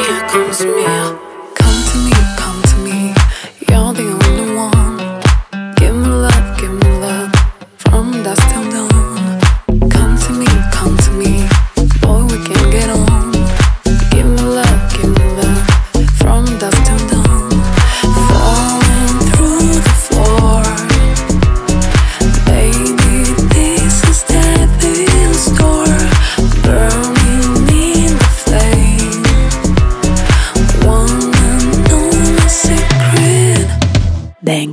Bang.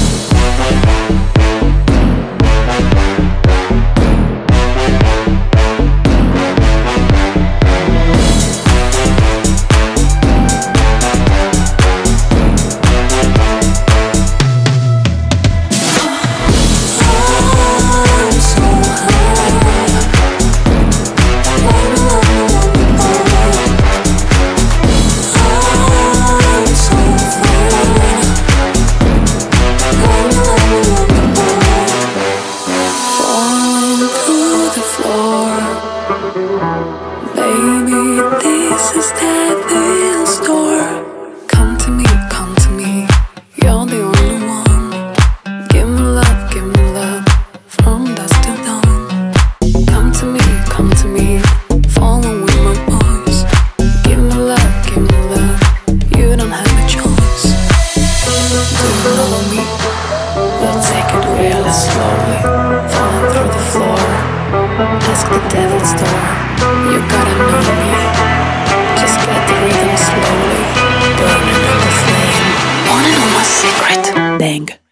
Baby, this is Devil's Store. Come to me, you're the only one. Give me love, from dusk till dawn. Come to me, follow with my voice. Give me love, you don't have a choice. Do you know me? We'll take it really slowly, falling through the floor. Ask the devil's door. You gotta know me. Just get the rhythm slowly, burning in the flame. Wanna know my secret? Bang.